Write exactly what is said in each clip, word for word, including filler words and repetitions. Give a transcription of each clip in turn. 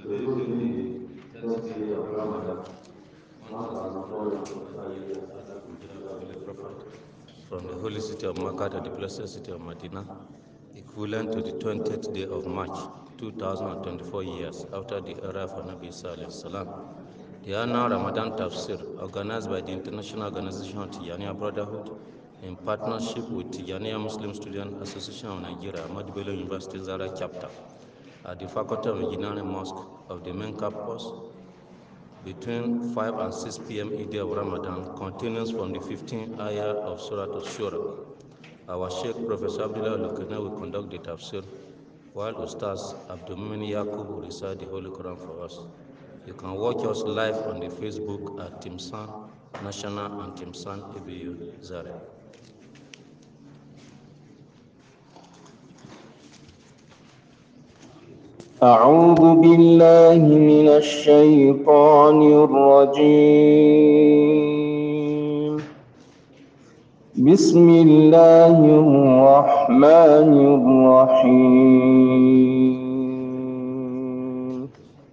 during the tenth day of Ramadan, one thousand four hundred forty-five years after the hijrah of the Holy Prophet from the holy city of Makkah to the blessed city of Medina, equivalent to the twentieth day of March, two thousand twenty-four years after the era of Nabi Sallallahu Alaihi Wasallam. The annual Ramadan Tafsir, organized by the International Organization of Tijaniya Brotherhood in partnership with Tijaniya Muslim Student Association of Nigeria, Ahmadu Bello University Zara chapter, at the Faculty of Engineering Mosque of the main campus between five and six p m each day of Ramadan, continues from the fifteenth ayah of Surah Al-Shura. Our Sheikh Professor Abdullah Lukene will conduct the tafsir, while Ustaz Abdul Mumin Yaqub will recite the Holy Quran for us. You can watch us live on the Facebook at Timsan National and Timsan A B U Zare. أعوذ بالله من الشيطان الرجيم بسم الله الرحمن الرحيم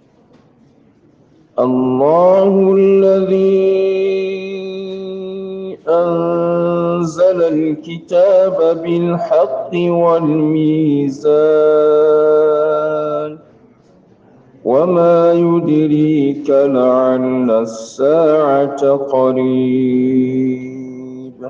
الله الذي أنزل الكتاب بالحق والميزان وما يدريك لعل الساعة قريب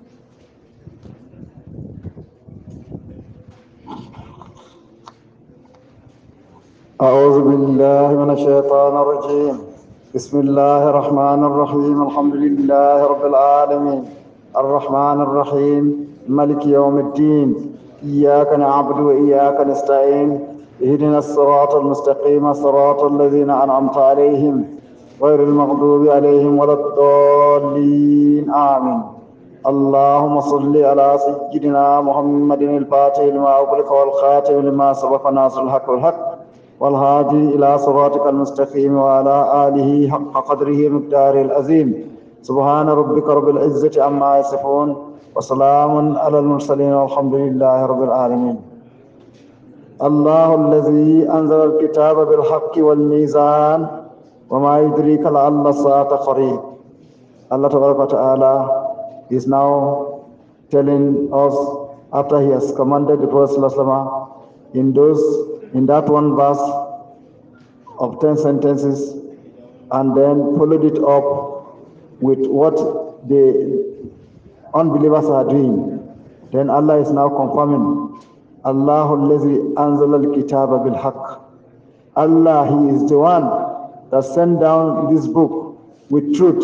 أعوذ بالله من الشيطان الرجيم بسم الله الرحمن الرحيم الحمد لله رب العالمين الرحمن الرحيم مالك يوم الدين إياك نعبد وإياك نستعين اهدنا الصراط المستقيم صراط الذين أنعمت عليهم غير المغضوب عليهم ولا الضالين آمين اللهم صل على سيدنا محمد الفاتح لما أغلق والخاتم لما سبق ناصر الحق والحق والهادي إلى صراطك المستقيم وعلى آله حق قدره مقداره العظيم سبحان ربك رب العزة عما يصفون وسلام على المرسلين والحمد لله رب العالمين الله الذي أنزل الكتاب بالحق والميزان وما يدريك لعل الساعة قريب. Allah Ta'ala is now telling us, after He has commanded the Prophet in those in that one verse of ten sentences, and then followed it up with what the unbelievers are doing. Then Allah is now confirming, Allahu allazi anzala al-kitaba bil haqq. Allah, He is the one that sent down this book with truth,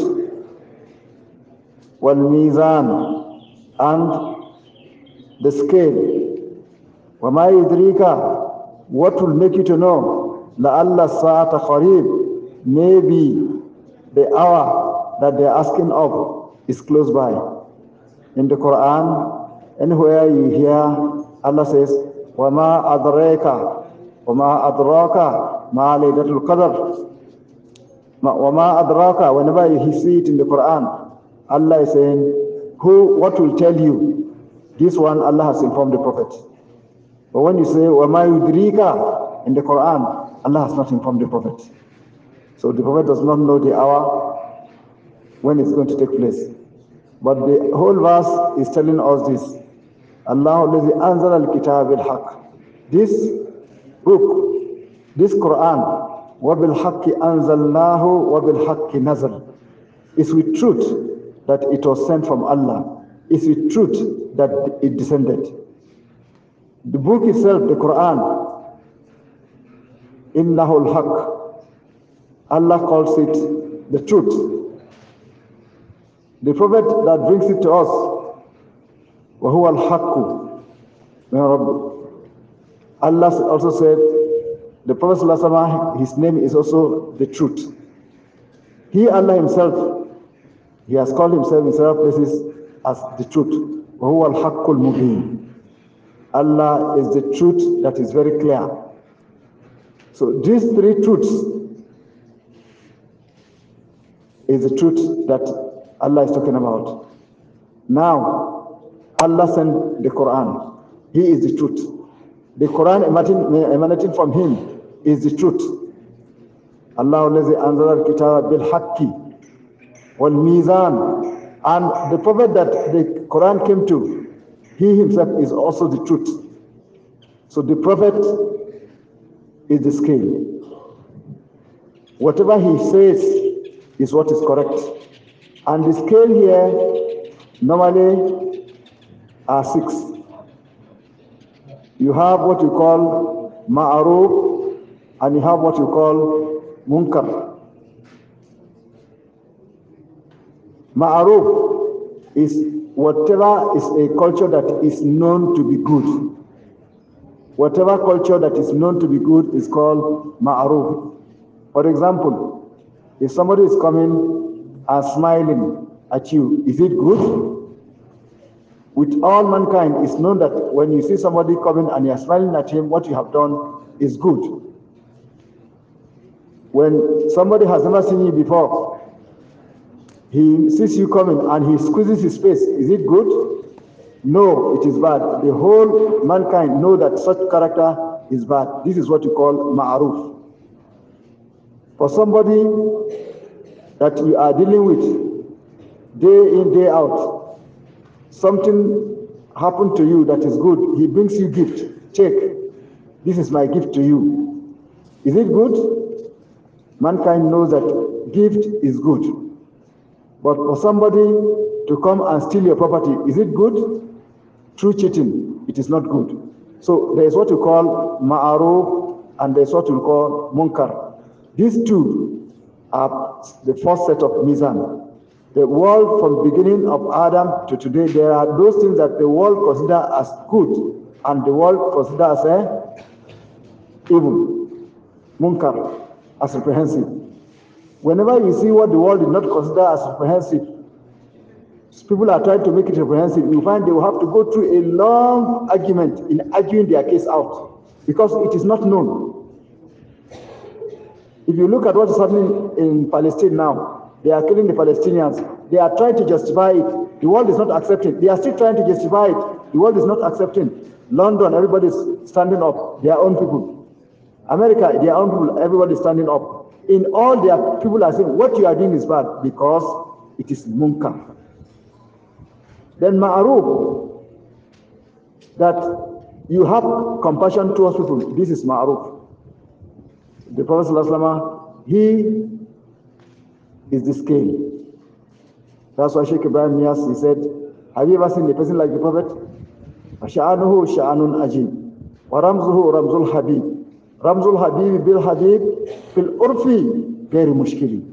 wal mizan, and the scale. Wa ma yudrika, what will make you to know, la'alla sa'ata qarib, maybe the hour that they are asking of is close by. In the Quran, anywhere you hear Allah says, wa ma adraka, wa ma adraka ma laylatul qadr. Wa ma adraka, whenever you see it in the Quran, Allah is saying, who, what will tell you? This one Allah has informed the Prophet. But when you say, wa ma yudrika, in the Quran, Allah has not informed the Prophet. So the Prophet does not know the hour when it's going to take place. But the whole verse is telling us this. Allah allazi anzala al-kitab bil-haq. This book, this Quran, wa bil-haqqi anzalnahu wa bil-haqqi nazal, is with truth that it was sent from Allah. It's with truth that it descended. The book itself, the Quran, innahu al-haq. Allah calls it the truth. The Prophet that brings it to us, wa huwa al-haqqu min Rabbik. Allah also said, the Prophet ﷺ, his name is also the truth. He, Allah himself, he has called himself in several places as the truth. Wa huwa al-haqqu al-mubin. Allah is the truth that is very clear. So these three truths is the truth that Allah is talking about. Now, Allah sent the Quran. He is the truth. The Quran emanating, emanating from Him is the truth. Allah الذي أنزل الكتاب بالحق والميزان. And the Prophet that the Quran came to, he himself is also the truth. So the Prophet is the scale. Whatever he says is what is correct. And the scale here normally are six. You have what you call ma'aruf, and you have what you call munkar. Ma'aruf is whatever is a culture that is known to be good. Whatever culture that is known to be good is called ma'aruf. For example, if somebody is coming and smiling at you, is it good? With all mankind, it's known that when you see somebody coming and you're smiling at him, what you have done is good. When somebody has never seen you before, he sees you coming and he squeezes his face, is it good? No, it is bad. The whole mankind know that such character is bad. This is what you call ma'aruf. For somebody that you are dealing with day in, day out, something happened to you that is good, he brings you gift. Check, this is my gift to you. Is it good? Mankind knows that gift is good. But for somebody to come and steal your property, is it good? Through cheating, it is not good. So there is what you call ma'aruf and there is what you call munkar. These two are the first set of mizan. The world from the beginning of Adam to today, there are those things that the world consider as good and the world consider as eh, evil, munkar, as reprehensive. Whenever you see what the world did not consider as reprehensive, people are trying to make it reprehensive, you find they will have to go through a long argument in arguing their case out because it is not known. If you look at what is happening in Palestine now, they are killing the Palestinians. They are trying to justify it. The world is not accepting. They are still trying to justify it. The world is not accepting. London, everybody is standing up. Their own people. America, their own people. Everybody is standing up. In all, their people are saying, what you are doing is bad because it is munkar. Then ma'aruf, that you have compassion towards people. This is ma'aruf. The Prophet ﷺ, he is the scale. That's why Sheikh Ibrahim Niyas, he said, have you ever seen a person like the Prophet? Sha'anuhu sha'anun ajib, wa ramzuhu ramzul habib, ramzul habib bil habib, fil urfi ghairi mushkili.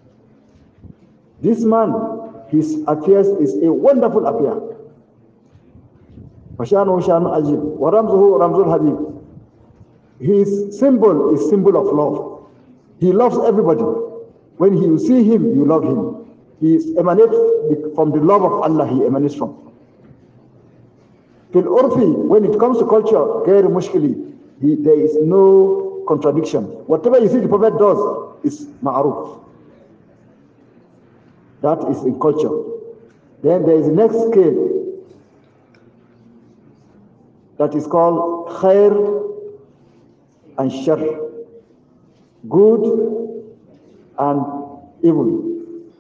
This man, his affairs is a wonderful affair. Sha'anuhu sha'anun ajib, wa ramzuhu ramzul habib. His symbol is symbol of love. He loves everybody. When you see him, you love him. He emanates from the love of Allah, he emanates from. Fil urfi, when it comes to culture, ghair mushkili, there is no contradiction. Whatever you see the Prophet does is ma'aruf. That is in culture. Then there is the next scale that is called khair and shar, good and evil.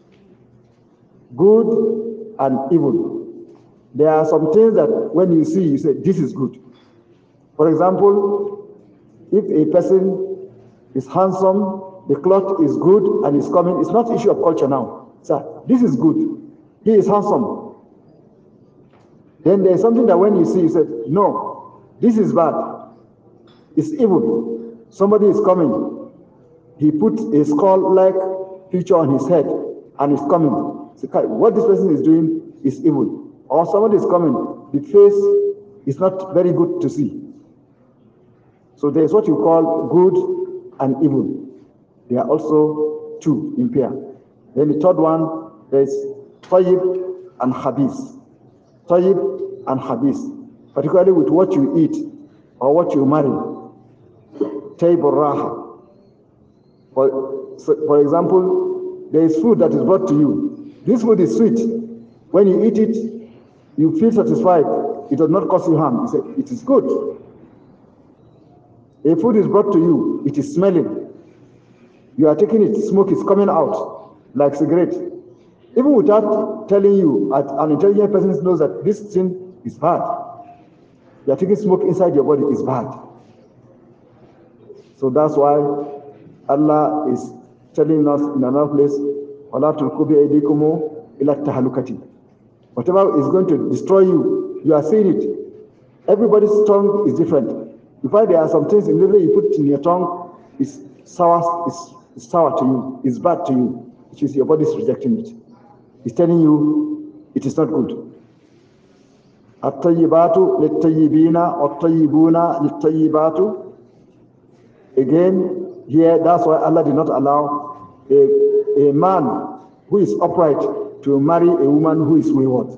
Good and evil. There are some things that when you see, you say, this is good. For example, if a person is handsome, the cloth is good and is coming, it's not issue of culture now. So, this is good. He is handsome. Then there is something that when you see, you say, no, this is bad. It's evil. Somebody is coming. He put a skull-like feature on his head and is coming. So, what this person is doing is evil. Or somebody is coming. The face is not very good to see. So there is what you call good and evil. They are also two in pair. Then the third one, there is tayyib and khabith. Tayyib and khabith. Particularly with what you eat or what you marry. Tayyib al-raha. For, so for example, there is food that is brought to you. This food is sweet. When you eat it, you feel satisfied. It does not cause you harm. You say, it is good. A food is brought to you. It is smelling. You are taking it, smoke is coming out like cigarette. Even without telling you, an intelligent person knows that this thing is bad. You are taking smoke inside your body is bad. So that's why Allah is telling us in another place, وَلَا تُلْقُوا بِأَيْدِيكُمْ إِلَى التَّهْلُكَةِ. Whatever is going to destroy you, you are seeing it. Everybody's tongue is different. You find there are some things in the way you put in your tongue is sour, is, is sour to you, is bad to you, which is your body is rejecting it. It's telling you it is not good. الطيبات للطيبين والطيبون للطيبات. Again, here that's why Allah did not allow a, a man who is upright to marry a woman who is wayward.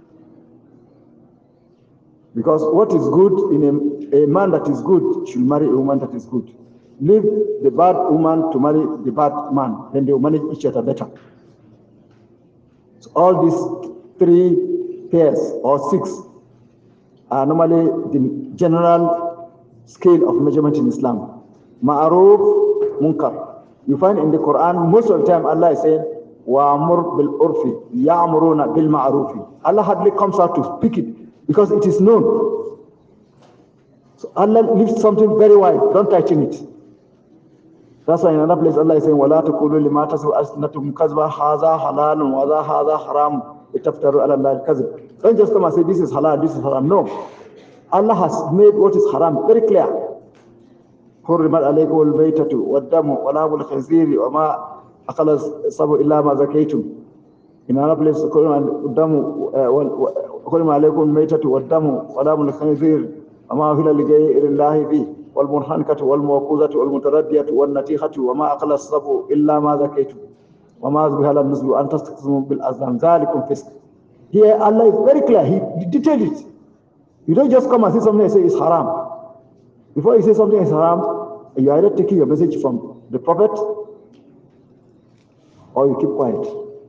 Because what is good in a, a man that is good should marry a woman that is good. Leave the bad woman to marry the bad man, then they will manage each other better. So all these three pairs or six are normally the general scale of measurement in Islam. Ma'aruf, munkar. You find in the Quran, most of the time Allah is saying, Wa'amur bil urfi, ya'amuruna bil ma'arufi. Allah hardly comes out to speak it because it is known. So Allah leaves something very wide, don't tighten it. That's why in another place Allah is saying, وَلَا تَقُولُوا لِمَا تَصِفُ أَلْسِنَتُكُمْ كَذِبًا هَذَا حَلَالٌ وَهَذَا هَذَا حَرَامٌ لِتَفْتَرُوا عَلَى اللَّهِ الْكَذِبَ. Don't just come and say this is halal, this is haram. No. Allah has made what is haram very clear. حُرِّمَتْ عَلَيْكُمُ الْمَيْتَةُ وَالدَّمُ وَلَحْمُ الْخِنْزِيرِ وَمَا أَكَلَ السَّبُعُ إِلَّا مَا زَكَيْتُمْ. In another place, حُرِّمَ عَلَيْكُمُ الْمَيْتَةُ وَالدَّمُ وَلَحْمُ الْخِنْزِيرِ وَمَا أُهِلَّ لِغَيْرِ اللَّهِ بِهِ والمنحنكة والموقوذة والمتردية والنتيخة وما أكل السبع إلا ما ذكيتم وما ذبح على النسب أن تستقسموا بالأزلام ذلكم فسق. Here Allah is very clear. He detailed it. You don't just come and say something and say it's haram. Before you say something is haram, you are either taking your message from the Prophet or you keep quiet.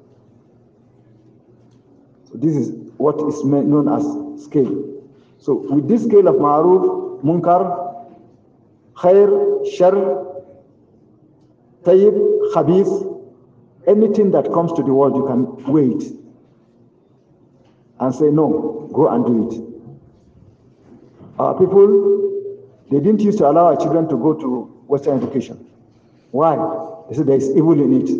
So this is what is known as scale. So with this scale of ma'ruf, munkar, khair, shar, tayyib, khabith, anything that comes to the world, you can weigh it and say, no, go and do it. Our people, they didn't used to allow our children to go to Western education. Why? They said there is evil in it.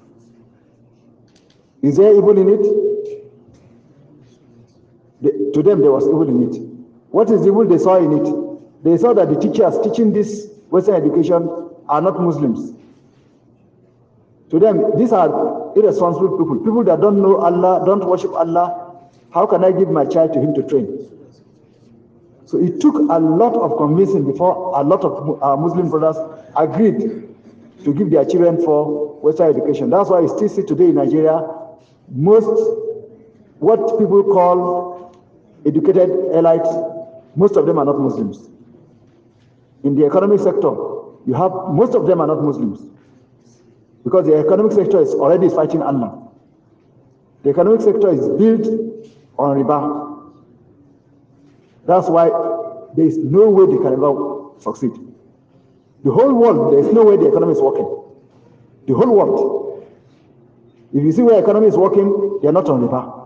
Is there evil in it? They, to them, there was evil in it. What is the evil they saw in it? They saw that the teachers teaching this Western education are not Muslims. To them, these are irresponsible people, people that don't know Allah, don't worship Allah. How can I give my child to him to train? So it took a lot of convincing before a lot of our Muslim brothers agreed to give their children for Western education. That's why you still see today in Nigeria, most what people call educated elites, most of them are not Muslims. In the economic sector, you have, most of them are not Muslims. Because the economic sector is already fighting Allah. The economic sector is built on riba. That's why there is no way they can ever succeed. The whole world, there is no way the economy is working. The whole world. If you see where the economy is working, they are not on riba.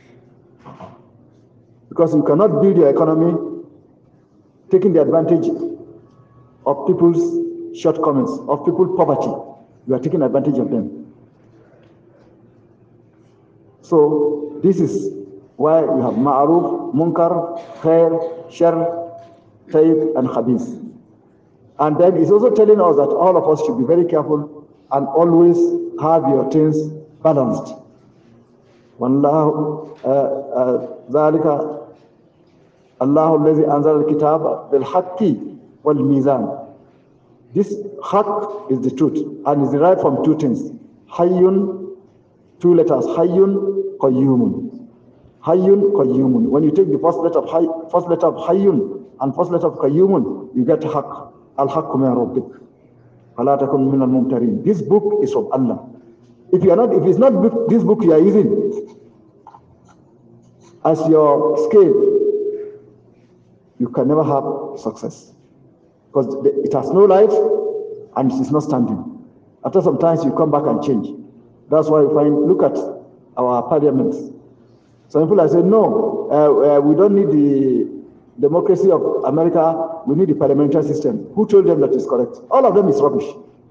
Because you cannot build your economy taking the advantage of people's shortcomings, of people's poverty. You are taking advantage of them. So this is why you have ma'aruf, munkar, khair, shar, tayyib, and khabith. And then it's also telling us that all of us should be very careful and always have your things balanced. Wallahu dhalika Allahu allazi anzala al-kitaba bil haqqi wal mizan. This haqq is the truth and is derived from two things. Hayyun, two letters, hayyun, qayyumun. Hayyun, qayyumun. When you take the first letter of hay, first letter of hayyun and first letter of qayyumun, you get haqq. Al-haqqu min rabbik. Fala takun min al-mumtarin. This book is from Allah. If you are not, if it's not book, this book you are using as your scale, you can never have success. Because it has no life and it is not standing. After some time, you come back and change. That's why you find, look at our parliaments. Some people are saying, no, uh, uh, we don't need the democracy of America, we need the parliamentary system. Who told them that is correct? All of them is rubbish.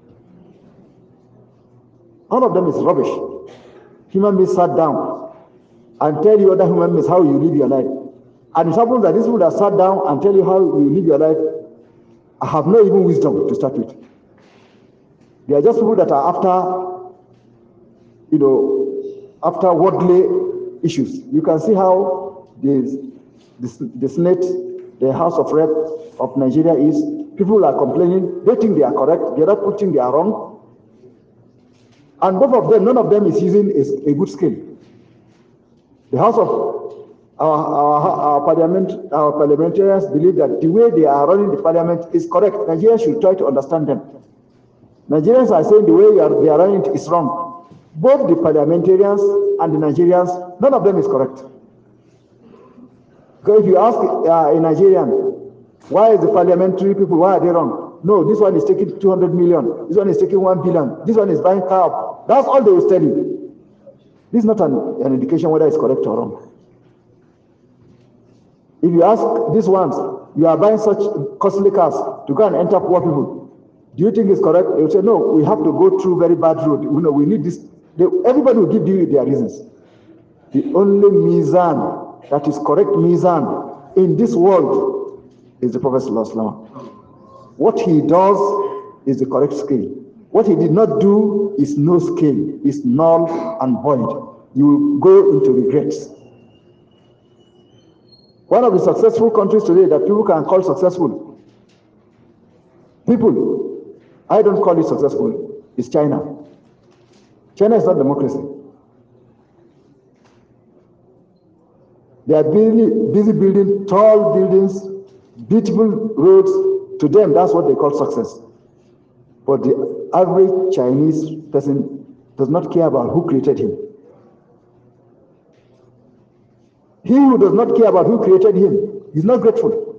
All of them is rubbish. Human beings sat down and tell you other human beings how you live your life. And it happens that these people that sat down and tell you how you live your life have no even wisdom to start with. They are just people that are after, you know, after worldly issues. You can see how the, the, the Senate, the House of Rep of Nigeria is, people are complaining, they think they are correct, the other people think they are wrong. And both of them, none of them is using a, a good skill. The House of our, our, our parliament, our parliamentarians believe that the way they are running the parliament is correct. Nigerians should try to understand them. Nigerians are saying the way they are, they are running it is wrong. Both the parliamentarians and the Nigerians, none of them is correct. Because if you ask uh, a Nigerian, why is the parliamentary people, why are they wrong? No, this one is taking two hundred million, this one is taking one billion, this one is buying car. That's all they will tell you. This is not an, an indication whether it's correct or wrong. If you ask these ones, you are buying such costly cars to go and enter poor people, do you think it's correct? They will say, no, we have to go through very bad road. You know, we need this. They, everybody will give you their reasons. The only mizan that is correct mizan in this world is the Prophet ﷺ. What he does is the correct scale. What he did not do is no scale, is null and void. You will go into regrets. One of the successful countries today that people can call successful, people, I don't call it successful, is China. China is not democracy. They are busy, busy building tall buildings, beautiful roads. To them, that's what they call success. But the average Chinese person does not care about who created him. He who does not care about who created him is not grateful.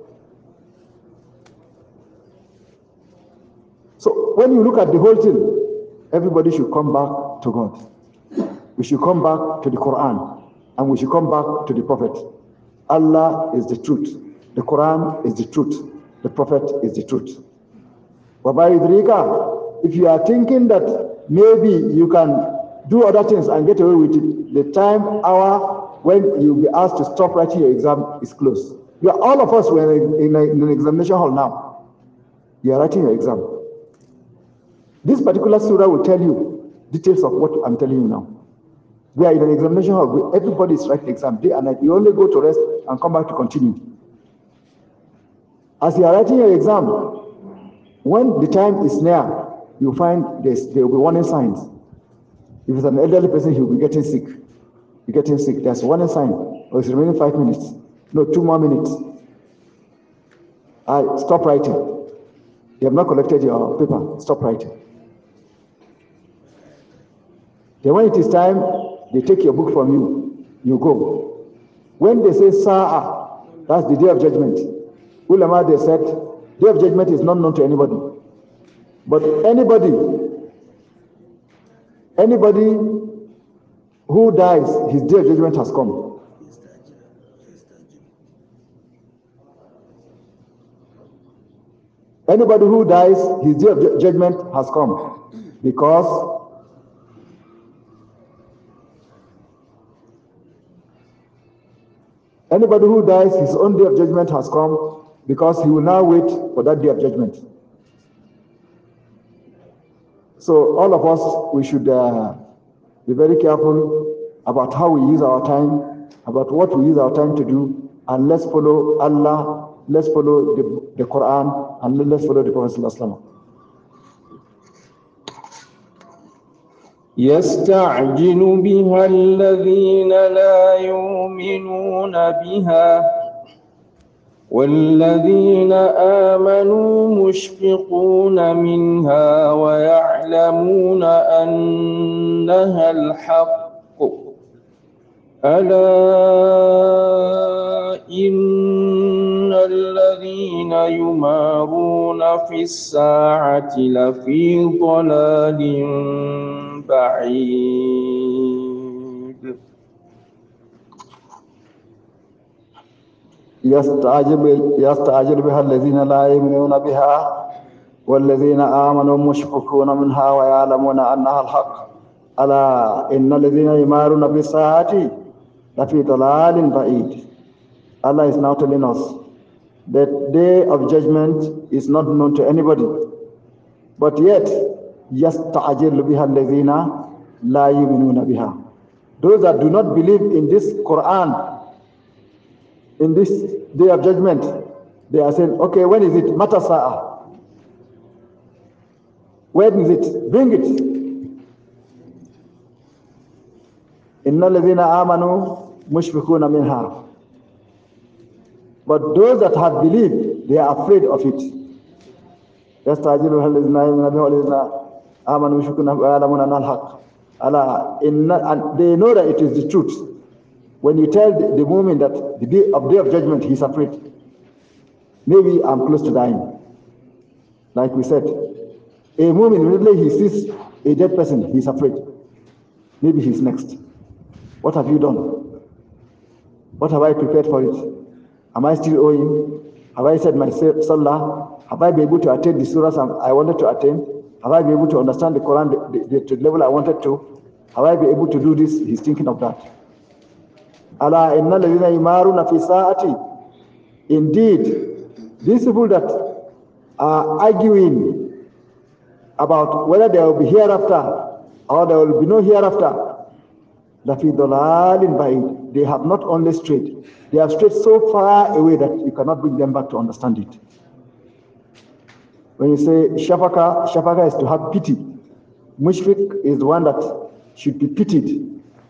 So when you look at the whole thing, everybody should come back to God. We should come back to the Quran, and we should come back to the Prophet. Allah is the truth. The Quran is the truth. The Prophet is the truth. If you are thinking that maybe you can do other things and get away with it, the time, hour when you'll be asked to stop writing your exam is close. We are, all of us were in, a, in an examination hall now. You are writing your exam. This particular surah will tell you details of what I'm telling you now. We are in an examination hall. Everybody is writing exam day and night. You only go to rest and come back to continue. As you are writing your exam, when the time is near, you find there will be warning signs. If it's an elderly person, he will be getting sick. You're getting sick. There's warning sign. Oh, it's remaining five minutes. No, two more minutes. I stop writing. You have not collected your paper. Stop writing. Then when it is time, they take your book from you. You go. When they say Sa'a, that's the day of judgment. Ulama, they said, day of judgment is not known to anybody. But anybody, anybody who dies, his day of judgment has come. Anybody who dies, his day of judgment has come. Because anybody who dies, his own day of judgment has come, because he will now wait for that day of judgment. So all of us, we should uh, be very careful about how we use our time, about what we use our time to do, and let's follow Allah, let's follow the, the Quran, and let's follow the Prophet ﷺ. يستعجل بها الذين لا يؤمنون بها والذين آمنوا مشفقون منها ويعلمون أنها الحق ألا إن الذين يمارون في الساعة لفي ضلال بعيد يستعجل يستعجل بها الذين لا يؤمنون بها والذين آمنوا مشفقون منها ويعلمون أنها الحق ألا إن الذين يمارون في الساعة لفي ضلال بعيد. Allah is now telling us that day of judgment is not known to anybody, but yet يستعجل بها الذين لا يؤمنون بها. Those that do not believe in this Quran, in this day of judgment, they are saying, okay, when is it? Mata sa'a. When is it? Bring it. Inna alladhina amanu mushfiquna minha. But those that have believed, they are afraid of it. Yastajiluha alladhina yu'minuna bihi walladhina amanu mushfiquna wa ya'lamuna annaha al-haqq. Allah, and they know that it is the truth. When you tell the, the mu'min that the day of day of judgment, he's afraid. Maybe I'm close to dying. Like we said, a mu'min, immediately he sees a dead person, he's afraid. Maybe he's next. What have you done? What have I prepared for it? Am I still owing? Have I said my salah? Have I been able to attend the surahs I wanted to attend? Have I been able to understand the Quran the, the, the level I wanted to? Have I been able to do this? He's thinking of that. Allah inna alladhina yumaruna fi sa'ati. Indeed, these people that are arguing about whether there will be hereafter or there will be no hereafter, lafi dalalin ba'id. They have not only strayed, they have strayed so far away that you cannot bring them back to understand it. When you say shafaka, shafaka is to have pity. Mushfiq is the one that should be pitied.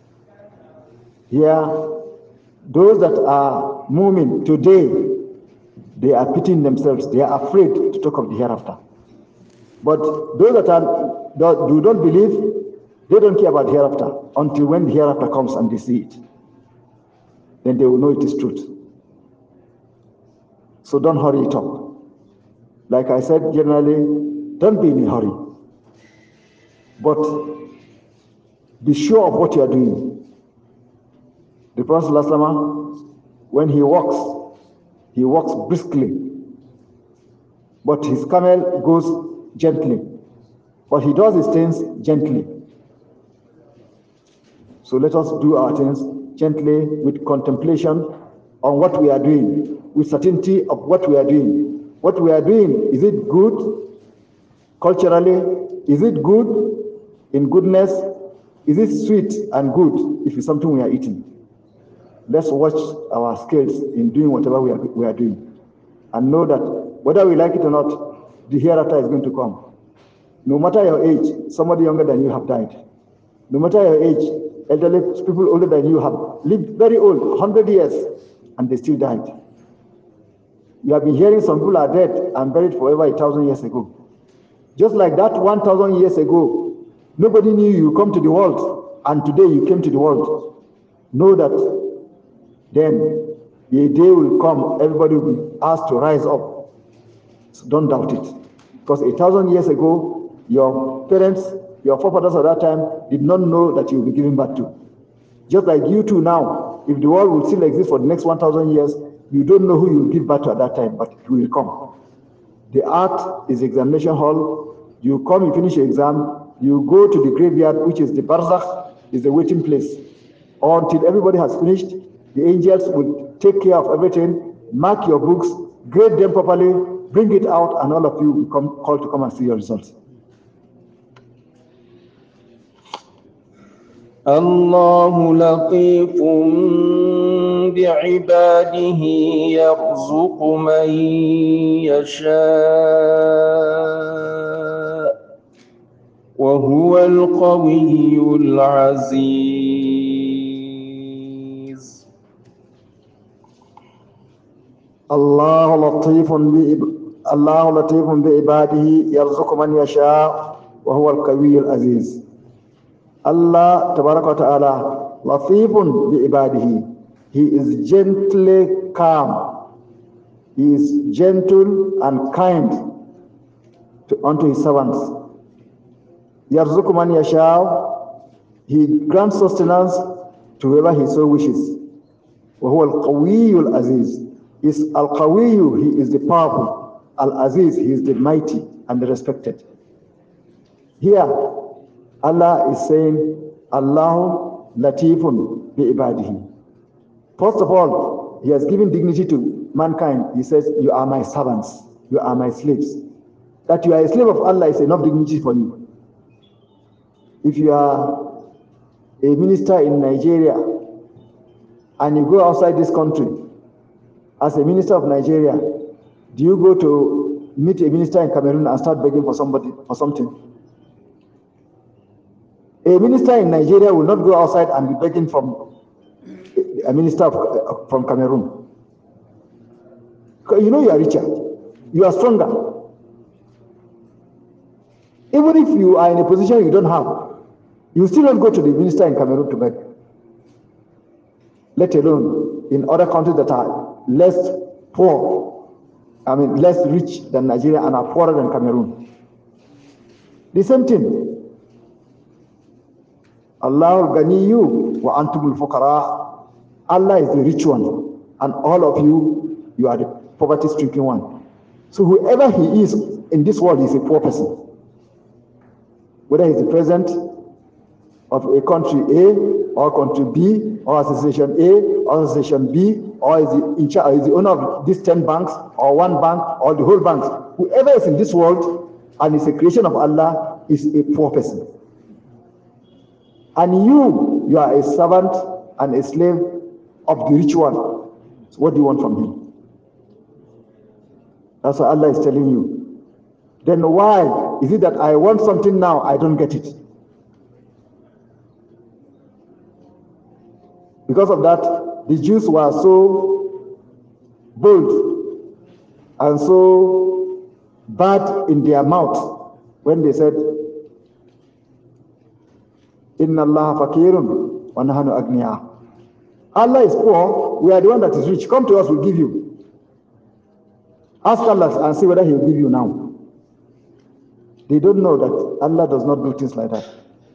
Here, those that are moving today, they are pitying themselves. They are afraid to talk of the hereafter. But those that are that do not believe, they don't care about hereafter until when the hereafter comes and they see it. Then they will know it is truth. So don't hurry it up. Like I said, generally, don't be in a hurry. But be sure of what you are doing. The Prophet ﷺ, when he walks, he walks briskly. But his camel goes gently. But he does his things gently. So let us do our things gently with contemplation on what we are doing, with certainty of what we are doing. What we are doing, is it good culturally? Is it good in goodness? Is it sweet and good if it's something we are eating? Let's watch our skills in doing whatever we are, we are doing. And know that whether we like it or not, the hereafter is going to come. No matter your age, somebody younger than you have died. No matter your age, elderly people older than you have lived very old, one hundred years, and they still died. You have been hearing some people are dead and buried forever a thousand years ago. Just like that one thousand years ago, nobody knew you come to the world, and today you came to the world. Know that then a day will come, everybody will be asked to rise up. So don't doubt it. Because a thousand years ago, your parents, your forefathers at that time did not know that you will be given back to. Just like you two now, if the world will still exist for the next one thousand years, you don't know who you will give back to at that time, but it will come. The earth is examination hall. You come, you finish your exam, you go to the graveyard, which is the barzakh, is the waiting place. Until everybody has finished, the angels will take care of everything, mark your books, grade them properly, bring it out, and all of you will come called to come and see your results. الله لطيف بعباده يرزق من يشاء وهو القوي العزيز. الله لطيف الله لطيف بعباده يرزق من يشاء وهو القوي العزيز. Allah Tabaraka wa Ta'ala, Latifun bi ibadihi. He is gently calm He is gentle and kind to, unto his servants. Yarzuqu man yasha, he grants sustenance to whoever he so wishes. وهو القوي العزيز. Is Al-Qawiyu, he is the powerful. Al-Aziz, he is the mighty and the respected. Here, Allah is saying, Allahu latifun bi ibadihi. First of all, he has given dignity to mankind. He says, you are my servants, you are my slaves. That you are a slave of Allah is enough dignity for you. If you are a minister in Nigeria and you go outside this country as a minister of Nigeria, do you go to meet a minister in Cameroon and start begging for somebody for something? A minister in Nigeria will not go outside and be begging from a minister of, from Cameroon. You know you are richer, you are stronger. Even if you are in a position you don't have, you still don't go to the minister in Cameroon to beg. Let alone in other countries that are less poor, I mean less rich than Nigeria and are poorer than Cameroon. The same thing. Allah al-Ghaniyu wa antumul fuqara. Allah is the rich one, and all of you, you are the poverty-stricken one. So whoever he is in this world is a poor person. Whether he's the president of a country A, or country B, or association A, or association B, or is the, in charge, is the owner of these ten banks, or one bank, or the whole banks. Whoever is in this world and is a creation of Allah is a poor person. And you, you are a servant and a slave of the rich one. So what do you want from him? That's what Allah is telling you. Then why is it that I want something now, I don't get it? Because of that, the Jews were so bold and so bad in their mouth when they said, Inna Allah fakirun wa nahanu agniya. Allah is poor, we are the one that is rich. Come to us, we'll give you. Ask Allah and see whether he will give you now. They don't know that Allah does not do things like that.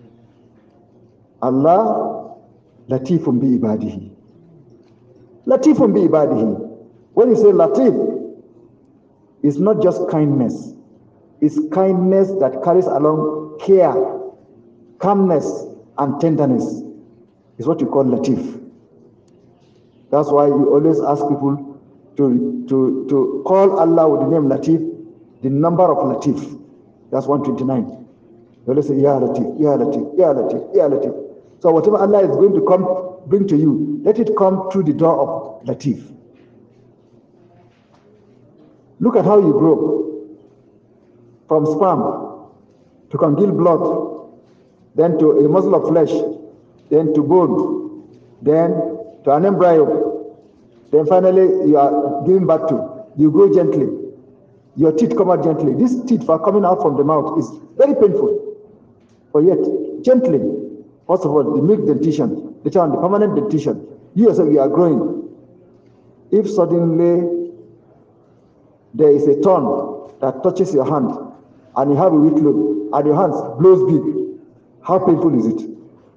Allah latifun bi ibadihi. Latifun bi ibadihi. When you say latif, it's not just kindness. It's kindness that carries along care, calmness, and tenderness. Is what you call latif. That's why you always ask people to, to, to call Allah with the name Latif, the number of Latif. That's one twenty-nine. You always say, Ya Latif, Ya Latif, Ya Latif, Ya Latif. So whatever Allah is going to come, bring to you, let it come through the door of Latif. Look at how you grow. From sperm to congeal blood, then to a muscle of flesh, then to bone, then to an embryo, then finally you are giving birth to. You grow gently. Your teeth come out gently. These teeth are coming out from the mouth is very painful. But yet, gently, first of all, the milk dentition, later on the permanent dentition, you yourself, you are growing. If suddenly there is a thorn that touches your hand and you have a weak load and your hands blows big, how painful is it?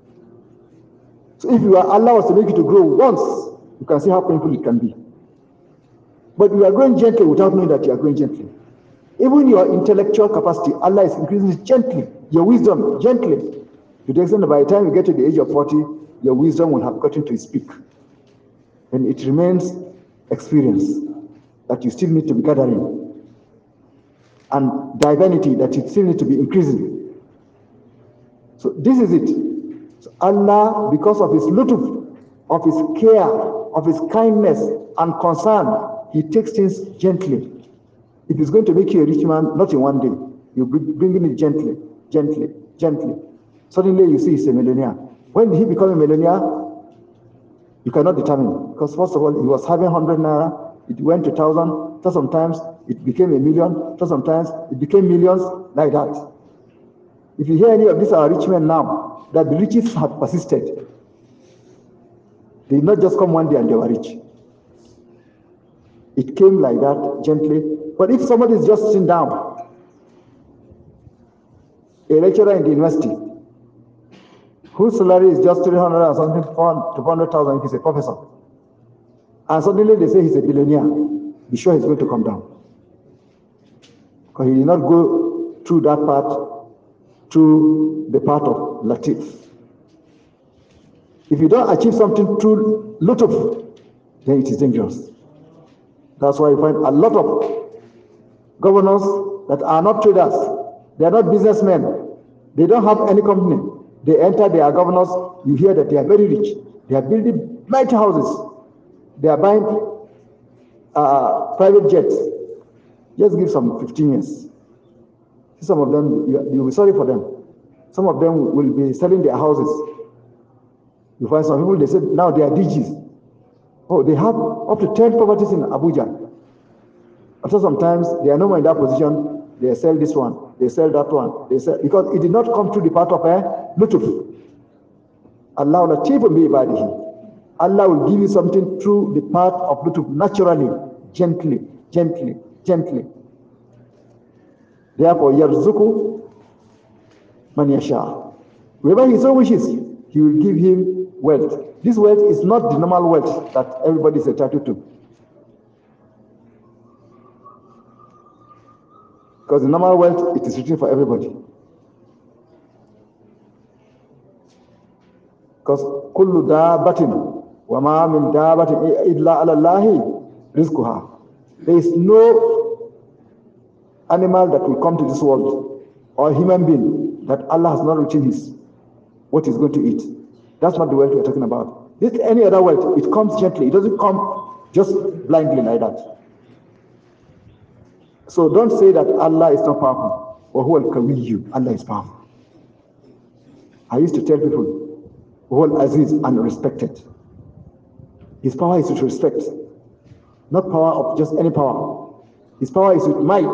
So if you are Allah was to make you to grow once, you can see how painful it can be. But you are growing gently without knowing that you are growing gently. Even your intellectual capacity, Allah is increasing it gently. Your wisdom, gently. To the extent that by the time you get to the age of forty, your wisdom will have gotten to its peak. And it remains experience that you still need to be gathering. And divinity that you still need to be increasing. So this is it. So Allah, because of his lutuf, of his care, of his kindness and concern, he takes things gently. If he's going to make you a rich man, not in one day, you bring it gently, gently, gently. Suddenly you see he's a millionaire. When did he become a millionaire? You cannot determine. Because first of all, he was having one hundred naira, it went to one thousand, so sometimes it became a million, so sometimes it became millions, like that. If you hear any of these are rich men now, that the riches have persisted. They did not just come one day and they were rich. It came like that, gently. But if somebody is just sitting down, a lecturer in the university, whose salary is just three hundred or something to four hundred thousand if he's a professor, and suddenly they say he's a billionaire, be sure he's going to come down. Because he did not go through that part, through the part of Latif. If you don't achieve something through Lutuf, then it is dangerous. That's why you find a lot of governors that are not traders, they are not businessmen, they don't have any company. They enter, they are governors, you hear that they are very rich. They are building mighty houses. They are buying uh, private jets. Just give some fifteen years. Some of them, you will be sorry for them. Some of them will be selling their houses. You find some people, they say now they are D Gs. Oh, they have up to ten properties in Abuja. After sometimes they are no more in that position, they sell this one, they sell that one, they sell, because it did not come through the part of a Lutuf. Allah Latif bi ibadihi. Allah will give you something through the part of Lutuf, naturally, gently, gently, gently. Therefore, yarzuku man yasha. Wherever he so wishes, he will give him wealth. This wealth is not the normal wealth that everybody is entitled to. Because the normal wealth, it is written for everybody. Because kullu dabatin wa ma min dabatin illa ala Allahi rizquha. There is no animal that will come to this world or human being that Allah has not written his what he's going to eat. That's not the wealth we're talking about. This any other wealth, it comes gently. It doesn't come just blindly like that. So don't say that Allah is not powerful. Or who will cover you? Allah is powerful. I used to tell people, who Aziz and respected. His power is with respect, not power of just any power. His power is with might.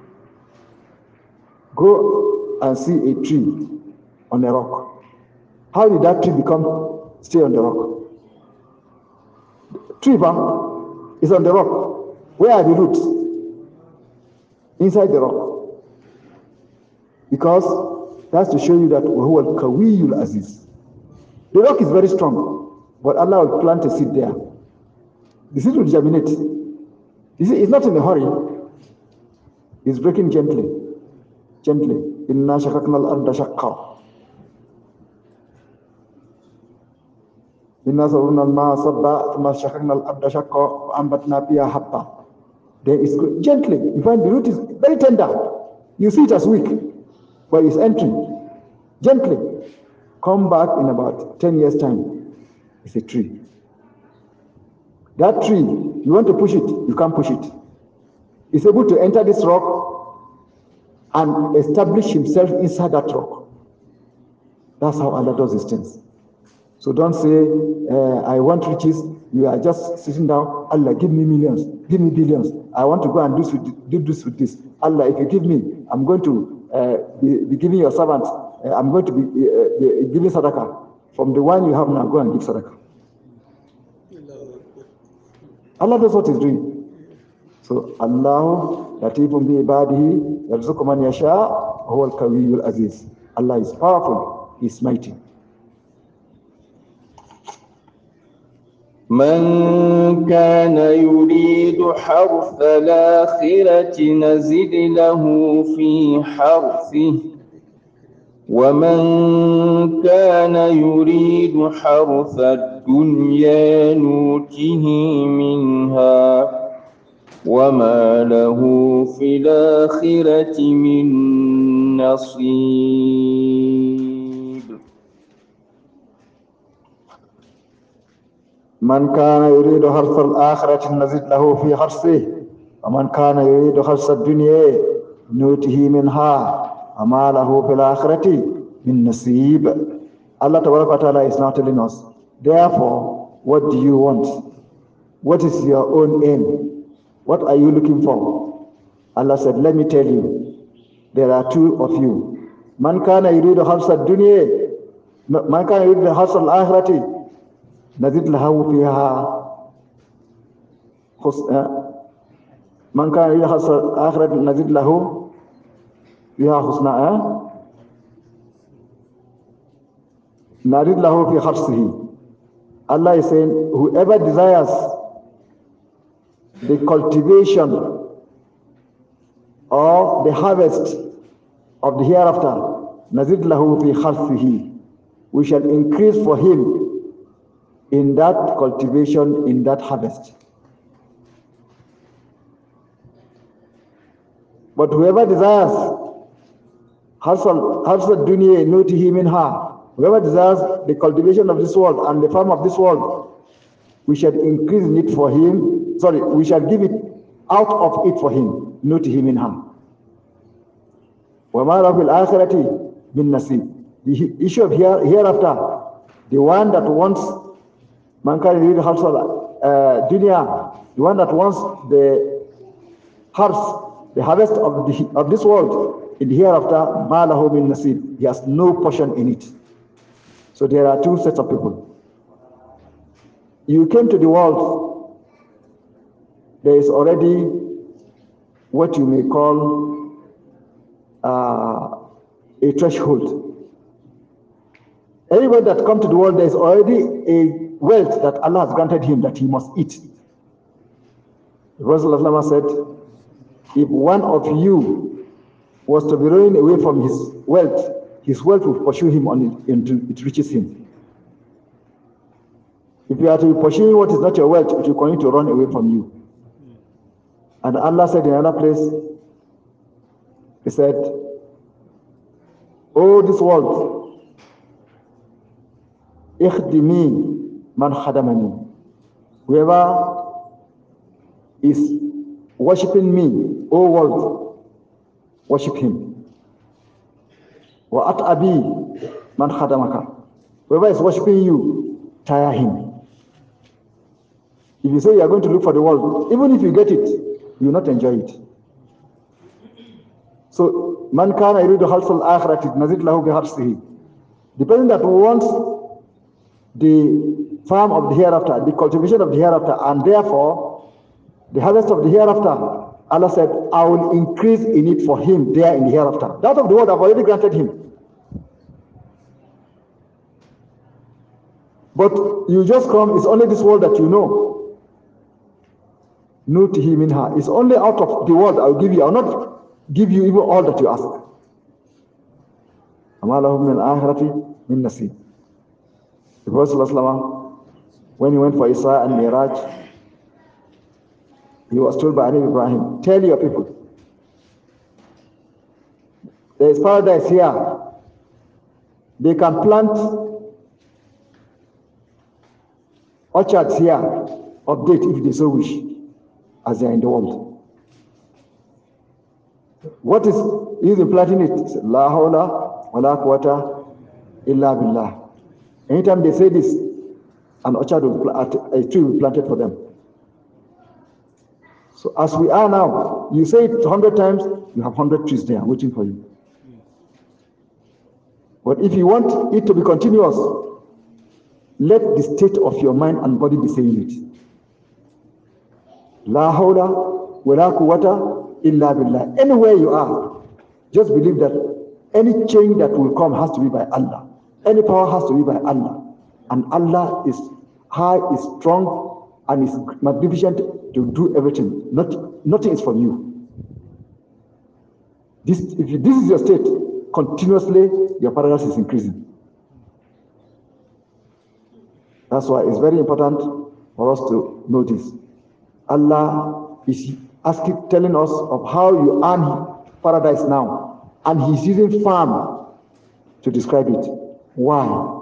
Go and see a tree on a rock. How did that tree become stay on the rock? Tree bar is on the rock. Where are the roots? Inside the rock. Because that's to show you that Wahuwa al-Kawiyul Aziz. The rock is very strong, but Allah will plant a seed there. The seed will germinate. You see, it's not in a hurry. It's breaking gently. Gently. Inna shakakna al-arda shakka. Inna sabuna al-ma'a sabba, thumma shakakna al-arda shakka, wa ambatna fiha habba. Then it's good. Gently. You find the root is very tender. You see it as weak, but it's entering. Gently. Come back in about ten years' time. It's a tree. That tree, you want to push it, you can't push it. It's able to enter this rock and establish himself inside that rock. That's how Allah does these things. So don't say, uh, I want riches. You are just sitting down. Allah, give me millions, give me billions. I want to go and do this with, do this with this. Allah, if you give me, I'm going to uh, be, be giving your servants. Uh, I'm going to be, uh, be giving sadaqah. From the one you have now, go and give sadaqah. Allah knows what He's doing. So Allah, latifun bi ibadihi, yarzuqu man yasha, huwa al-Kawiyyul Aziz. Allah is powerful, He is mighty. من كان يريد حرث الآخرة نزد له في حرثه ومن كان يريد حرث الدنيا نوته منها وما له في الآخرة من نصيب. من كان يريد حرث الآخرة نزد له في حرثه ومن كان يريد حرث الدنيا نوته منها وما له في الآخرة من نصيب. Allah Ta'ala is now telling us, therefore, what do you want? What is your own aim? What are you looking for? Allah said, let me tell you, there are two of you. Man kana yuridu harsa dunya, man kana yuridu harsa al-akhirati, nazid lahu fiha Man kana yuridu harsal akhirati nazid lahu fiha husna. Nazid lahu fi harsihi. Allah is saying, whoever desires the cultivation of the harvest of the hereafter, nazid lahu fi harsihi, we shall increase for him in that cultivation, in that harvest. But whoever desires harsal harsal dunya nutihi minha, whoever desires the cultivation of this world and the farm of this world, we shall increase it for him. Sorry, we shall give it out of it for him. Nutihi minha. وَمَا لَهُ فِي الْآخِرَةِ مِن نَصِيبٍ. The issue of here, hereafter, the one that wants mankind to harsal dunya, the one that wants the harvest, the harvest of the of this world in the hereafter, مَا لَهُ مِن نَصِيبٍ. He has no portion in it. So there are two sets of people. You came to the world, there is already what you may call uh, a threshold. Everybody that comes to the world, there is already a wealth that Allah has granted him that he must eat. Rasulullah said, if one of you was to be running away from his wealth, his wealth will pursue him on it until it reaches him. If you are to be pursuing what is not your wealth, it will continue to run away from you. And Allah said in another place, He said, oh, this world, ikhdimi man khadamani. Whoever is worshipping me, O world, worship him. Wa at'abi man khadamaka. Whoever is worshipping you, tire him. If you say you are going to look for the world, even if you get it, you will not enjoy it. So, man kana yuridu harsal akhirati nazid lahu bi harsihi. The person that wants the farm of the hereafter, the cultivation of the hereafter, and therefore the harvest of the hereafter, Allah said, I will increase in it for him there in the hereafter. That of the world I've already granted him. But you just come, it's only this world that you know. Nutihi minha. It's only out of the world I'll give you. I'll not give you even all that you ask. Ama lahum min al-akhirati min nasib. The Prophet ﷺ, when he went for Isra and Miraj, he was told by Nabi Ibrahim, tell your people, there is paradise here. They can plant orchards here of date if they so wish, as they are in the world. What is he planting it? La hawla wa la quwwata illa billah. Anytime they say this, an orchard will, a tree will be planted for them. So as we are now, you say it a hundred times, you have hundred trees there waiting for you. But if you want it to be continuous, let the state of your mind and body be saying it. La hawla wa la quwwata illa billah. Anywhere you are, just believe that any change that will come has to be by Allah. Any power has to be by Allah. And Allah is high, is strong, and is magnificent to do everything. Not, nothing is from you. This, if you, this is your state, continuously your paradise is increasing. That's why it's very important for us to know this. Allah is asking, telling us of how you earn paradise now, and He's using farm to describe it. Why?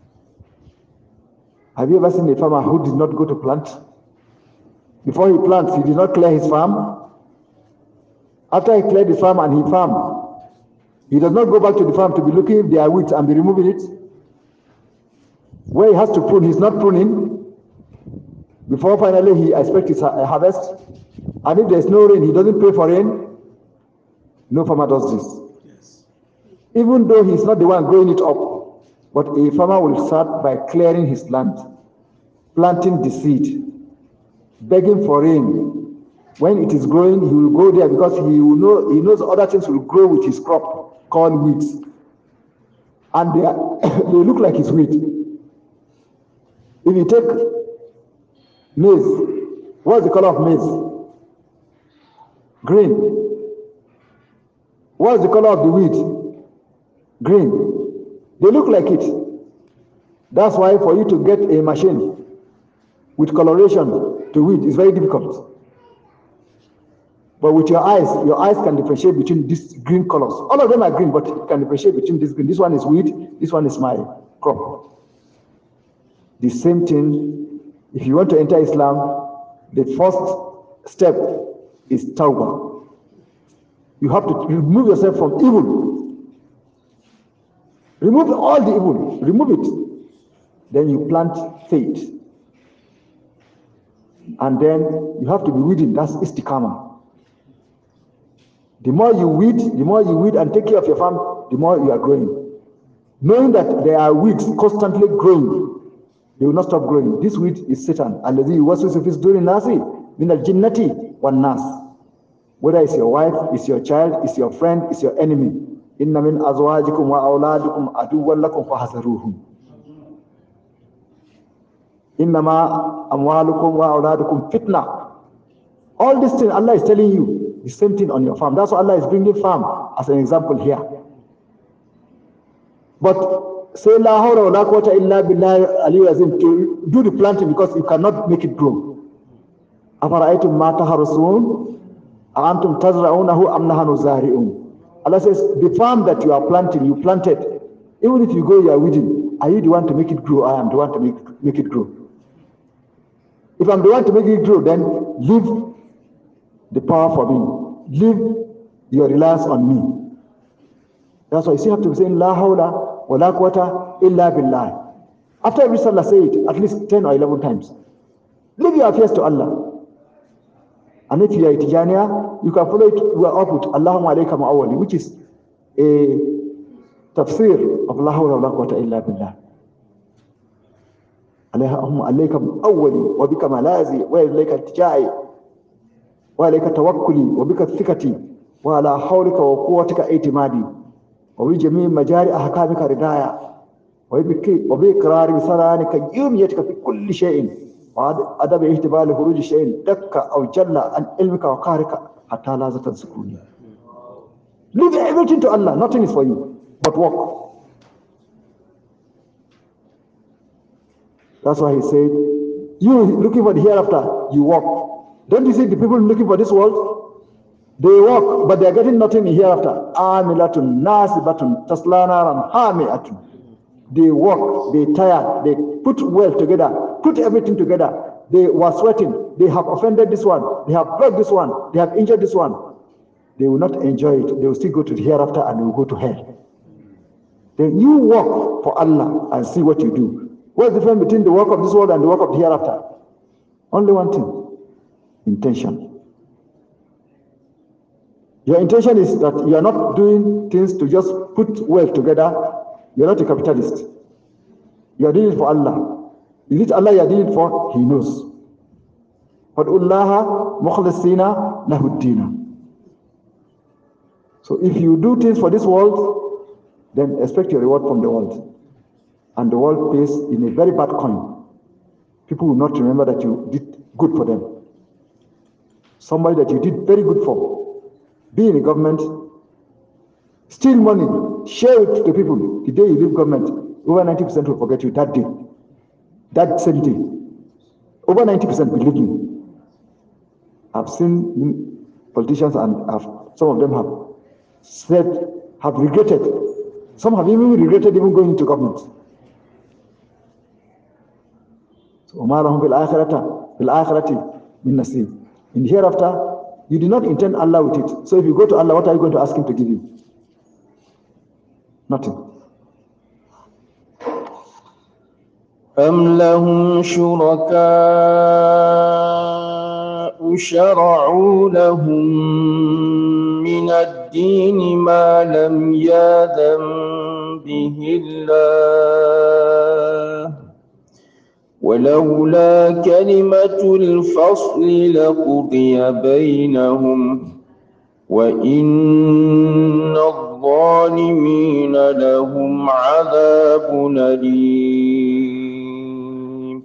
Have you ever seen a farmer who did not go to plant? Before he plants, he did not clear his farm. After he cleared his farm and he farmed, he does not go back to the farm to be looking if there are weeds and be removing it. Where he has to prune, he's not pruning. Before finally he expects his harvest. And if there's no rain, he doesn't pray for rain. No farmer does this. Yes. Even though he's not the one growing it up. But a farmer will start by clearing his land, planting the seed, begging for rain, When it is growing, he will go there because he will know he knows other things will grow with his crop called weeds, and they are, they look like his wheat. If you take maize, what's the color of maize? Green. What's the color of the wheat? Green. They look like it. That's why for you to get a machine with coloration to wheat is very difficult. But with your eyes, your eyes can differentiate between these green colors. All of them are green, but you can differentiate between this green. This one is wheat, this one is my crop. The same thing, if you want to enter Islam, the first step is tawbah. You have to remove yourself from evil. Remove all the evil, remove it. Then you plant faith. And then you have to be weeding, that's istiqamah. The more you weed, the more you weed and take care of your farm, the more you are growing. Knowing that there are weeds constantly growing, they will not stop growing. This weed is Satan. Alladhi yuwaswisu fi suduri nasi min al-jinnati wan nas. Whether it's your wife, it's your child, it's your friend, it's your enemy. Inna min azwajikum wa awladikum aduwwan lakum fahzaruhum. Innama amwalukum wa awladukum fitna. All these things Allah is telling you. The same thing on your farm. That's why Allah is bringing farm as an example here. But say la hawla wa la quwwata illa billahi aliyyil azim to do the planting because you cannot make it grow. Afara'aytum ma taharsun antum tazra'unahu am nahnu zari'un. Allah says the farm that you are planting, you planted. Even if you go, you are weeding. Are you the one to make it grow? I am the one to make make it grow. If I'm the one to make it grow, then leave the power for me. Leave your reliance on me. That's why you still have to be saying La hawla wa la quwwata illa billah. After every salah, say it at least ten or eleven times. Leave your affairs to Allah. And if you are a Tijaniya, you can follow it up with Allahumma alayka ma'awwali, which is a tafsir of La hawla wa la quwwata illa billah. Allahumma alayka ma'awwali wa bika malazi wa ilayka tijai وعليك توكلي وبك ثقتي وعلى حولك وقوتك اعتمادي وبجميع مجاري احكامك ردايا وبإقرار بسرانك يوميتك في كل شيء وعدم احتمال خروج شيء دك او جل عن علمك وقهرك حتى لا تنسكوني. Leave everything to Allah. Nothing is for you but walk. That's why he said, you looking for the hereafter, you walk. Don't you see the people looking for this world? They walk, but they are getting nothing hereafter. Amilatun nasibatun taslanaran hamiatun. They walk, they tire, they put wealth together, put everything together. They were sweating. They have offended this one. They have broke this one. They have injured this one. They will not enjoy it. They will still go to the hereafter and they will go to hell. Then you walk for Allah and see what you do. What's the difference between the work of this world and the work of the hereafter? Only one thing. Intention. Your intention is that you are not doing things to just put wealth together. You are not a capitalist. You are doing it for Allah. Is it Allah you are doing it for? He knows. فَادْعُوا مُخْلِصِينَ لَهُ الدِّينَ. So if you do things for this world, then expect your reward from the world. And the world pays in a very bad coin. People will not remember that you did good for them. Somebody that you did very good for, be in the government, steal money, share it to people. The day you leave government, over ninety percent will forget you that day, that same day. Over ninety percent, believe me. I've seen politicians and I've, some of them have said, have regretted. Some have even regretted even going into government. So, وَمَا لَهُمْ فِي الْآخِرَةِ مِنْ نَصِيبٍ. In the hereafter, you do not intend Allah with it. So if you go to Allah, what are you going to ask Him to give you? Nothing. أَمْ لَهُمْ شُرَكَاءُ شَرَعُوا لَهُم مِّنَ الدِّينِ مَا لَمْ يَأْذَن بِهِ اللَّهُ ولولا كلمة الفصل لقضي بينهم وإن الظالمين لهم عذاب أليم.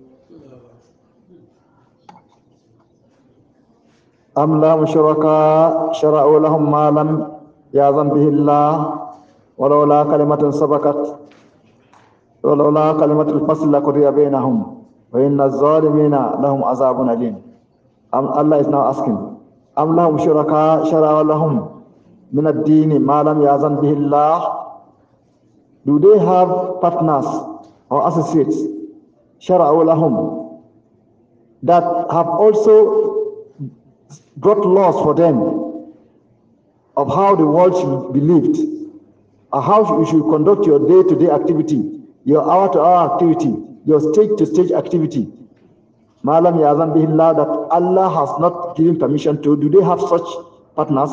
أم لهم شركاء شرعوا لهم ما لم يأذن به الله ولولا كلمة سبقت ولولا كلمة الفصل لقضي بينهم وإن الظالمين لهم عذاب أليم. Allah is now asking, أم لهم شركاء شرعوا لهم من الدين ما لم يأذن به الله. Do they have partners or associates شرعوا لهم that have also brought laws for them of how the world should be lived, or how you should conduct your day-to-day activity, your hour-to-hour activity, your stage-to-stage activity? Malam Yazan Bihillah, that Allah has not given permission to. Do they have such partners?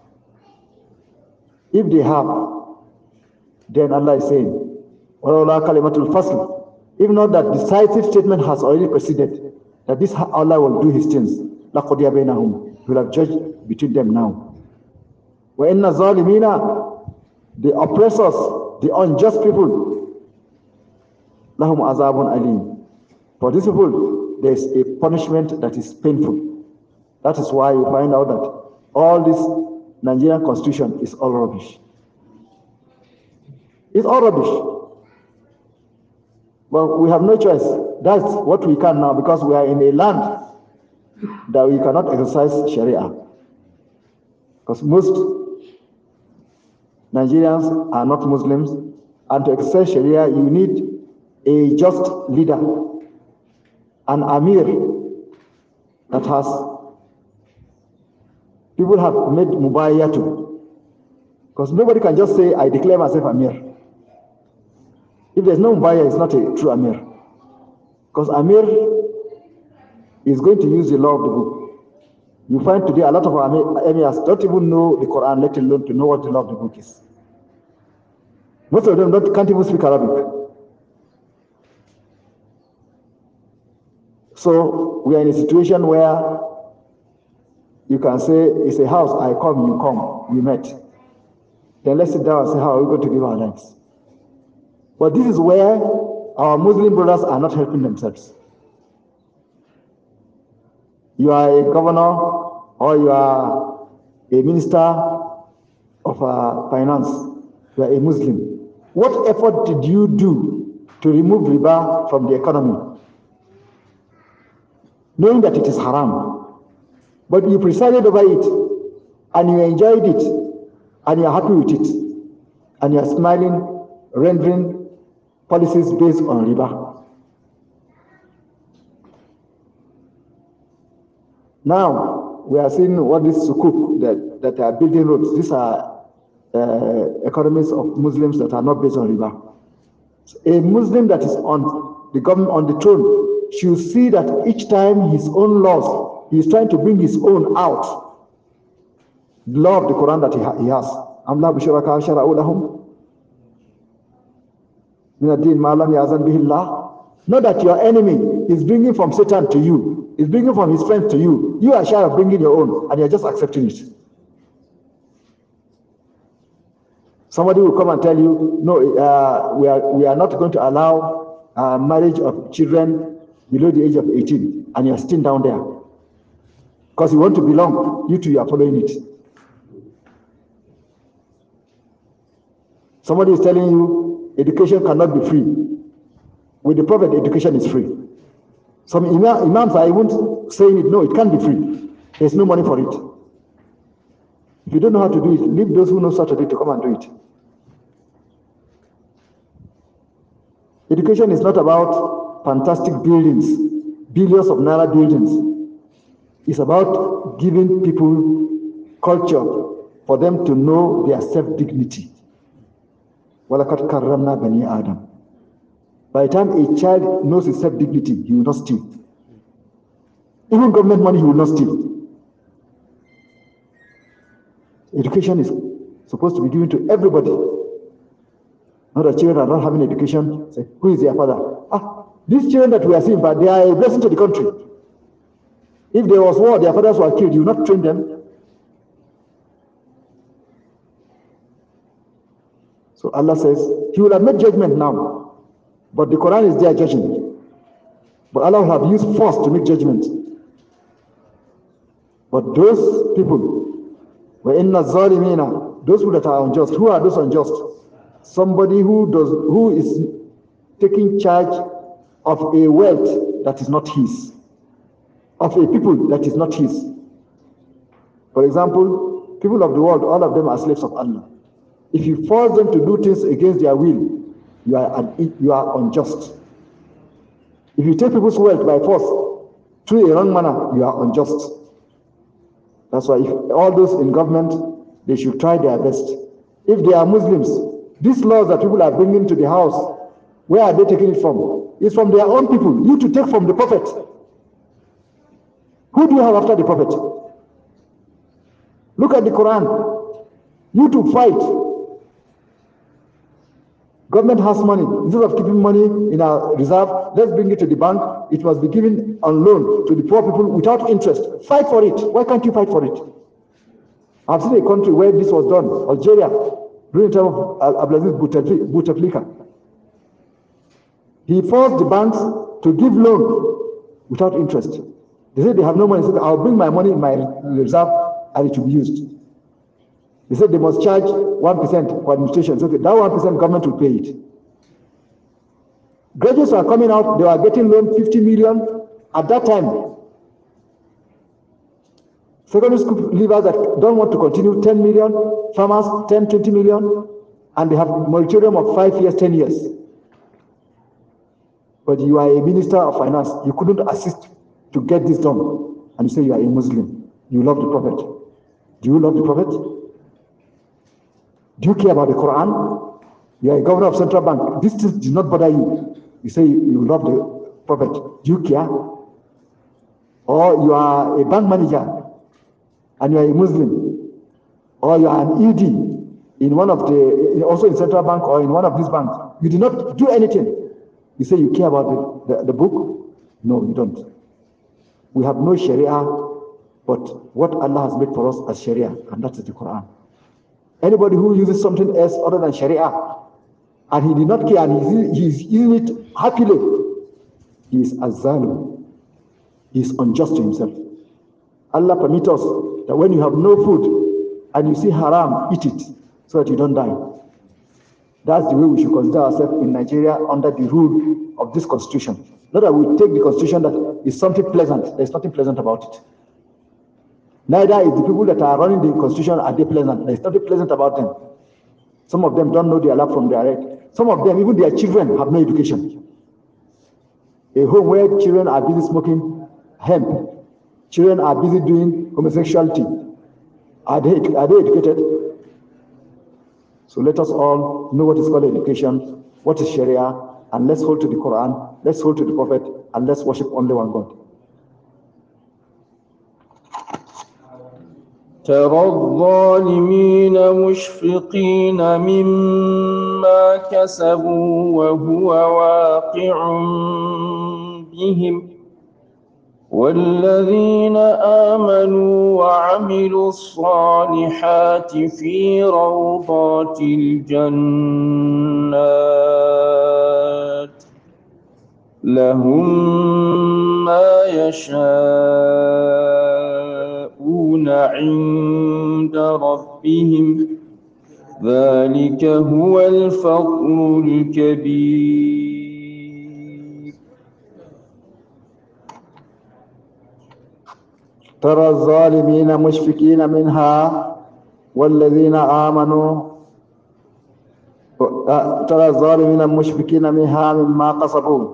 If they have, then Allah is saying, Wala kalimatul fasl. If not, that decisive statement has already preceded, that this Allah will do his things. لَقَضِيَ بَيْنَهُمْ. He will have judged between them now. وَإِنَّ الظَّالِمِينَ, the oppressors, the unjust people, لَهُمْ عَذَابٌ أَلِيمٌ. For these people, there is a punishment that is painful. That is why you find out that all this Nigerian constitution is all rubbish. It's all rubbish. But we have no choice. That's what we can now, because we are in a land that we cannot exercise Sharia. Because most Nigerians are not Muslims, and to exercise Sharia, you need a just leader, an Amir that has, people have made Mubayya to. Because nobody can just say, I declare myself Amir. If there's no Mubayya, it's not a true Amir. Because Amir is going to use the law of the book. You find today a lot of our emirs don't even know the Quran, let alone to know what the law of the book is. Most of them don't, can't even speak Arabic. So we are in a situation where you can say, it's a house, I come, you come, we met. Then let's sit down and say, how are we going to live our lives? But this is where our Muslim brothers are not helping themselves. You are a governor or you are a minister of uh, finance. You are a Muslim. What effort did you do to remove riba from the economy? Knowing that it is haram. But you presided over it and you enjoyed it and you are happy with it. And you are smiling, rendering policies based on riba. Now, we are seeing what this sukuk that, that are building roads. These are uh, economies of Muslims that are not based on riba. So a Muslim that is on the government, on the throne, should see that each time his own laws, he is trying to bring his own out. The law of the Quran that he, ha he has. أَمْ لَا بِشُرَكَاءَ شَرَعُوا لَهُمْ مِنَ الدِّينِ مَا لَمْ يَأْذَنْ بِهِ اللَّهُ. Not that your enemy is bringing from Satan to you, is bringing from his friend to you. You are shy of bringing your own, and you are just accepting it. Somebody will come and tell you, no, uh, we are we are not going to allow uh, marriage of children below the age of eighteen, and you are sitting down there because you want to belong. You too, you are following it. Somebody is telling you education cannot be free. With the Prophet, education is free. Some imam, imams are even saying it, no, it can't be free. There's no money for it. If you don't know how to do it, leave those who know how to do it to come and do it. Education is not about fantastic buildings, billions of naira buildings. It's about giving people culture for them to know their self-dignity. وَلَقَدْ كَرَّمْنَا بَنِي آدَمَ. By the time a child knows his self-dignity, he will not steal. Even government money, he will not steal. Education is supposed to be given to everybody. Not that children are not having education. Say, who is their father? Ah, These children that we are seeing, but they are a blessing to the country. If there was war, their fathers were killed, you will not train them. So Allah says, He will have made judgment now, but the Quran is there judging. But Allah will have used force to make judgment. But those people, وَإِنَّ الظَّالِمِينَ, those people that are unjust, who are those unjust? Somebody who does, who is taking charge of a wealth that is not his, of a people that is not his. For example, people of the world, all of them are slaves of Allah. If you force them to do things against their will, you are, an, you are unjust. If you take people's wealth by force through a wrong manner, you are unjust. That's why if all those in government, they should try their best. If they are Muslims, these laws that people are bringing to the house, where are they taking it from? It's from their own people. You to take from the Prophet. Who do you have after the Prophet? Look at the Quran. You to fight. Government has money. Instead of keeping money in our reserve, let's bring it to the bank. It must be given on loan to the poor people without interest. Fight for it. Why can't you fight for it? I've seen a country where this was done, Algeria, during the time of Abdelaziz Bouteflika. He forced the banks to give loan without interest. They said they have no money. He said, I'll bring my money in my reserve and it will be used. They said they must charge one percent for administration. So okay, that one percent government will pay it. Graduates are coming out, they are getting loan fifty million at that time. Secondary school leavers that don't want to continue, ten million, farmers, ten, twenty million, and they have a moratorium of five years, ten years. But you are a minister of finance, you couldn't assist to get this done. And you say you are a Muslim, you love the Prophet. Do you love the Prophet? Do you care about the Quran? You are a governor of central bank. This does not bother you. You say you love the Prophet. Do you care? Or you are a bank manager and you are a Muslim. Or you are an E D in one of the, also in central bank or in one of these banks. You do not do anything. You say you care about the, the, the book? No, you don't. We have no Sharia, but what Allah has made for us as Sharia, and that is the Quran. Anybody who uses something else other than Sharia, and he did not care, and he is using it happily, he is azzalim. He is unjust to himself. Allah permits us that when you have no food, and you see haram, eat it, so that you don't die. That's the way we should consider ourselves in Nigeria under the rule of this constitution. Not that we take the constitution that is something pleasant. There's nothing pleasant about it. Neither is the people that are running the constitution are they pleasant. There's nothing pleasant about them. Some of them don't know their left from their right. Some of them, even their children, have no education. A home where children are busy smoking hemp, children are busy doing homosexuality. Are they, are they educated? So let us all know what is called education, what is Sharia, and let's hold to the Quran, let's hold to the Prophet, and let's worship only one God. ترى الظالمين مشفقين مما كسبوا وهو واقع بهم والذين آمنوا وعملوا الصالحات في روضات الجنات لهم ما يشاءون عند ربهم ذلك هو الفضل الكبير. ترى الظالمين مشفقين منها والذين آمنوا ترى الظالمين مشفقين منها مما قصبوا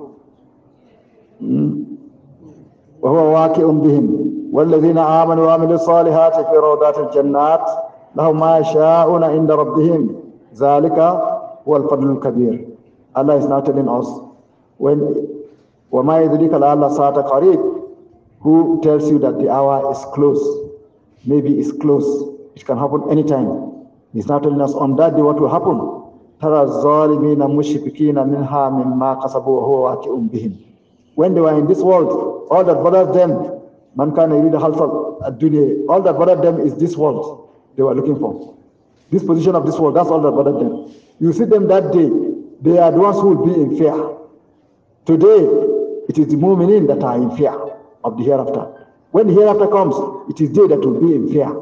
وهو واقع بهم والذين آمنوا وعملوا الصالحات في روضات الجنات لهم ما يشاءون عند ربهم ذلك هو الفضل الكبير. Allah is now telling us when وما يدريك لعل الساعة قريب, who tells you that the hour is close, maybe it's close, it can happen anytime. He's now telling us on that day what will happen. ترى الظالمين مشفقين منها مما كسبوا وهو واقع بهم. When they were in this world, all that bothered them, man kana yuridu halfa ad-dunya, all that bothered them is this world they were looking for. This position of this world, that's all that bothered them. You see them that day, they are the ones who will be in fear. Today, it is the mu'minin that are in fear of the hereafter. When the hereafter comes, it is they that will be in fear.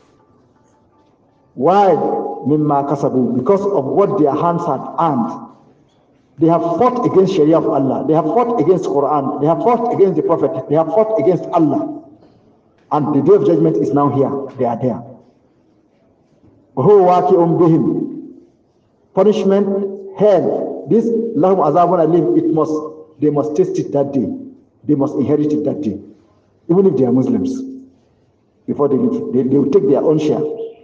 Why? Mimma kasabu, because of what their hands had earned. They have fought against Sharia of Allah. They have fought against Quran. They have fought against the Prophet. They have fought against Allah. And the day of judgment is now here. They are there. Punishment, hell. This lahum azabun alim. It must. They must taste it that day. They must inherit it that day. Even if they are Muslims, before they leave, they, they will take their own share.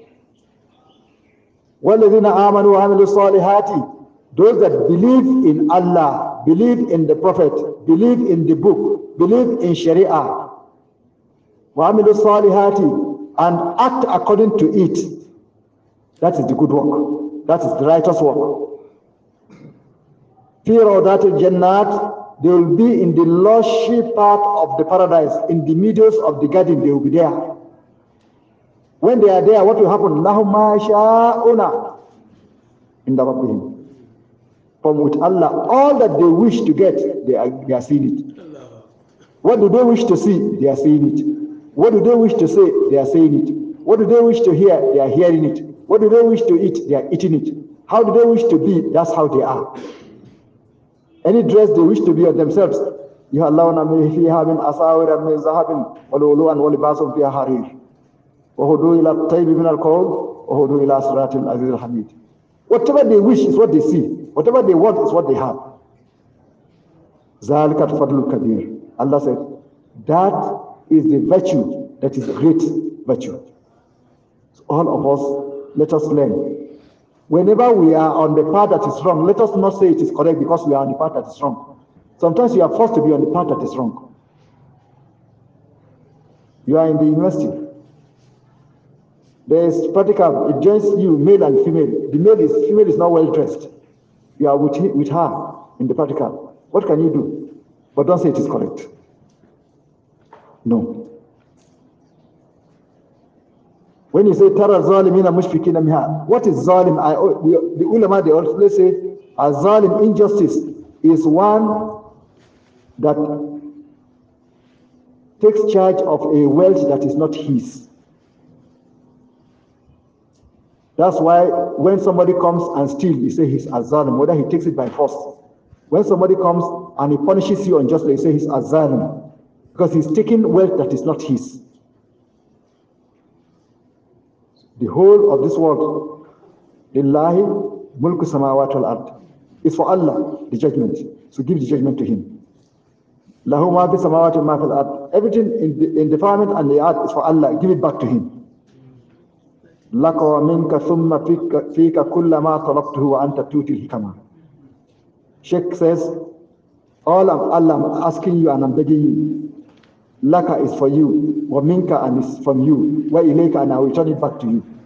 وَالَّذِينَ آمَنُوا وَعَمِلُوا الصَّالِحَاتِ. Those that believe in Allah, believe in the Prophet, believe in the book, believe in Sharia, وَعَمِلُوا الصَّالِحَاتِ, and act according to it. That is the good work. That is the righteous work. فِي رَوْضَاتِ الْجَنَّاتِ. They will be in the lushy part of the paradise, in the meadows of the garden. They will be there. When they are there, what will happen? لَهُمْ مَا يَشَاءُونَ عِنْدَ رَبِّهِمْ. From with Allah, all that they wish to get, they are, they are seeing it. What do they wish to see? They are seeing it. What do they wish to say? They are saying it. What do they wish to hear? They are hearing it. What do they wish to eat? They are eating it. How do they wish to be? That's how they are. Any dress they wish to be on themselves. يَهَلَّوْنَ فِيهَا مِنْ أَسَاوِرَ مِنْ ذَهَبٍ وَلُؤْلُؤًا وَلِبَاسٌ فِيهَا حَرِيرٌ وَهُدُوا إِلَى الطَّيِّبِ مِنَ الْقَوْلِ وَهُدُوا إِلَى صِرَاطِ الْعَزِيزِ الْحَمِيدِ. Whatever they wish is what they see. Whatever they want is what they have. ذَلِكَ الْفَضْلُ الْكَبِيرُ. Allah said, that is the virtue that is great virtue. So all of us, let us learn. Whenever we are on the path that is wrong, let us not say it is correct because we are on the path that is wrong. Sometimes you are forced to be on the path that is wrong. You are in the university. There is practical, it joins you, male and female. The male is, female is not well dressed. You are with, with her in the practical. What can you do? But don't say it is correct. No. When you say Tara Zalimina Mushfikina Miha, what is Zalim? I, the, the ulama, they always say a Zalim, injustice, is one that takes charge of a wealth that is not his. That's why when somebody comes and steals, you say he's azalim, whether he takes it by force. When somebody comes and he punishes you unjustly, you say he's azalim, because he's taking wealth that is not his. The whole of this world, lillahi mulku samawati wal ard, is for Allah, the judgment. So give the judgment to him. Lahu ma fi samawati ma fil ard. Everything in the, in the firmament and the earth is for Allah. Give it back to him. لَكَ وَمِنْكَ ثُمَّ فِيكَ كُلَّ مَا طَلَبْتُهُ وَأَنْتَ تُؤْتِي الْحِكَمَةَ. Sheikh says, all I'm, Allah, I'm asking you and I'm begging you. Laka is for you, وَمِنْكَ and is from you, وَإِلَيْكَ and I will return it back to you.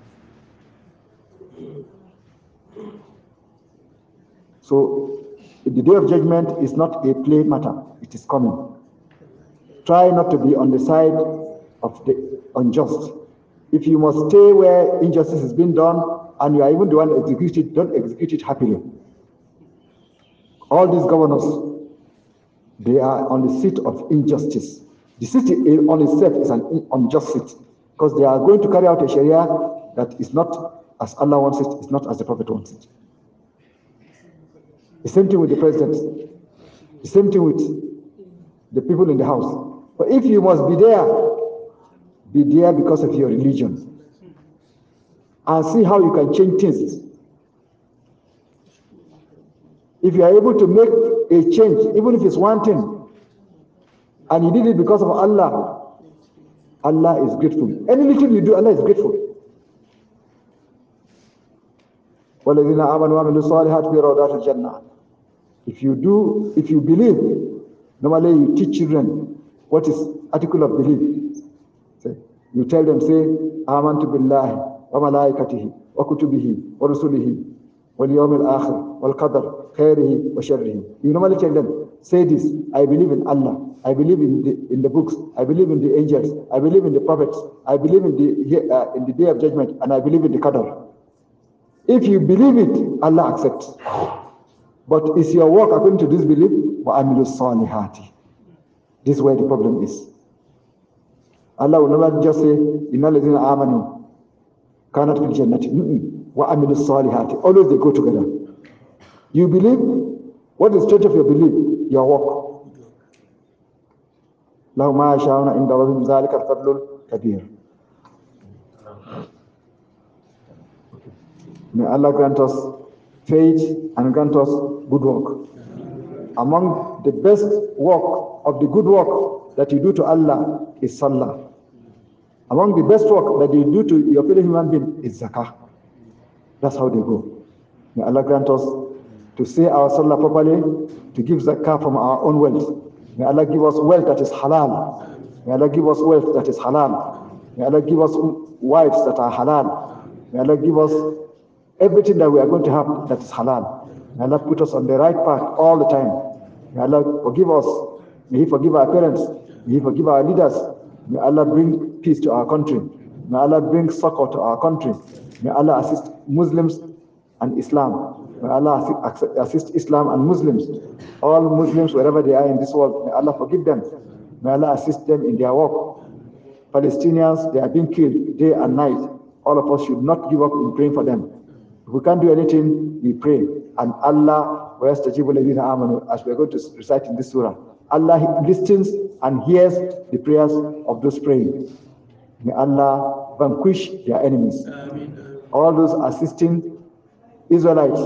So, the day of judgment is not a play matter, it is coming. Try not to be on the side of the unjust. If you must stay where injustice is being done and you are even the one executed, don't execute it happily. All these governors, they are on the seat of injustice. The city on itself is an unjust seat because they are going to carry out a Sharia that is not as Allah wants it, it's not as the Prophet wants it. The same thing with the president. The same thing with the people in the house. But if you must be there, be there because of your religion. And see how you can change things. If you are able to make a change, even if it's one thing, and you did it because of Allah, Allah is grateful. Any little you do, Allah is grateful. وَالَّذِينَ آمَنُوا وَعَمِلُوا الصَّالِحَاتِ فِي رَوْضَاتِ الْجَنَّةِ. If you do, if you believe, normally you teach children what is article of belief. You tell them, say, Amantu billahi wa malaikatihi wa kutubihi wa rusulihi وَالْيَوْمِ الْآخِرِ وَالْقَدَرِ خَيْرِهِ وَشَرِّهِ. You normally tell them, say this, I believe in Allah, I believe in the, in the books, I believe in the angels, I believe in the prophets, I believe in the, uh, in the day of judgment, and I believe in the qadar. If you believe it, Allah accepts. But is your work according to this belief? وَعَمِلُوا الصَّالِحَاتِ. This is where the problem is. Allah will never just say, إِنَّ الَّذِينَ آمَنُوا كَانَتْ فِي الْجَنَّةِ وَعَمِلُوا الصَّالِحَاتِ. Always they go together. You believe, what is the strength of your belief? Your work. لَهُ مَا يَشَاءُونَ عِندَ رَبِّهِمْ ذَلِكَ الْفَضْلُ الْكَبِيرُ. May Allah grant us faith and grant us good work. Among the best work of the good work that you do to Allah is Salah. Among the best work that you do to your fellow human being is Zakah. That's how they go. May Allah grant us to say our Salah properly, to give Zakah from our own wealth. May Allah give us wealth that is halal. May Allah give us wealth that is halal. May Allah give us wives that are halal. May Allah give us everything that we are going to have that is halal. May Allah put us on the right path all the time. May Allah forgive us. May He forgive our parents. May He forgive our leaders. May Allah bring peace to our country. May Allah bring succor to our country. May Allah assist Muslims and Islam. May Allah assist, assist Islam and Muslims. All Muslims, wherever they are in this world, may Allah forgive them. May Allah assist them in their work. Palestinians, they are being killed day and night. All of us should not give up in praying for them. If we can't do anything, we pray. And Allah, as we are going to recite in this surah, Allah listens and hears the prayers of those praying. May Allah vanquish their enemies. Amen. All those assisting Israelites,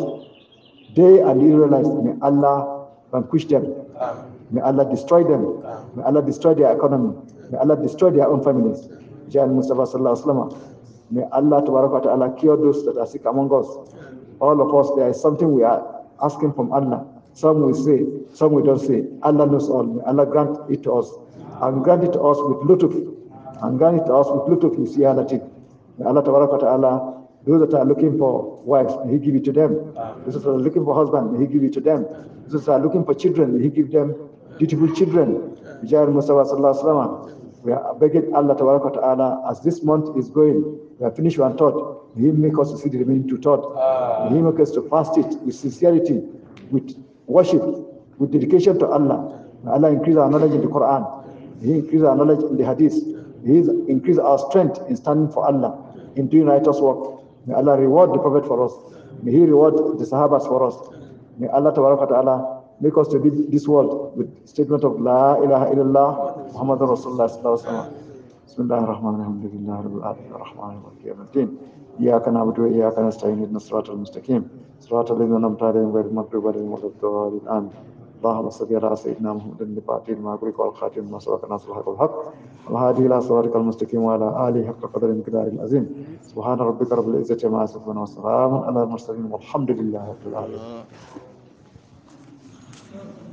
they and the Israelites, may Allah vanquish them. Amen. May Allah destroy them. Amen. May Allah destroy their economy. May Allah destroy their own families. Jan Mustafa Sallallahu Alaihi Wasallam. May Allah Ta'ala cure those that are sick among us. All of us, there is something we are asking from Allah. Some will say, some we don't say. Allah knows all. May Allah grant it to us. And grant it to us with lutuf. And grant it to us with lutuf, you see Allah. May Allah Ta'ala, those that are looking for wives, may He give it to them. Those that are looking for husband, may He give it to them. Those that are looking for children, may He give them beautiful children. Jan Mustafa Sallallahu Alaihi Wasallam. We are begging Allah Ta'ala, as this month is going, we are finished one thought. May He make us to see the remaining two thoughts. May He make us to fast it with sincerity, with worship, with dedication to Allah. May Allah increase our knowledge in the Quran. May He increase our knowledge in the Hadith. May He increase our strength in standing for Allah, in doing righteous work. May Allah reward the Prophet for us. May He reward the Sahabas for us. May Allah Ta'ala make us to leave this world with statement of La ilaha illallah Muhammadur Rasulullah sallallahu alaihi wasallam. Bismillahir Rahmanir Rahim. Alhamdulillahi Rabbil Alamin. Ar-Rahmanir Rahim. Maliki Yawmiddin. Iyyaka na'budu wa iyyaka nasta'in. Ihdinas siratal mustaqim. Siratal ladzina an'amta alaihim ghayril maghdubi alaihim waladdallin. Amin. اللهم صل على سيدنا محمد الفاتح لما أغلق والخاتم لما سبق ناصر الحق والحق والهادي إلى صراطك المستقيم وعلى آله حق قدر المقدار العظيم. سبحان ربك رب العزة عما يصفون وسلام على المرسلين والحمد لله رب العالمين.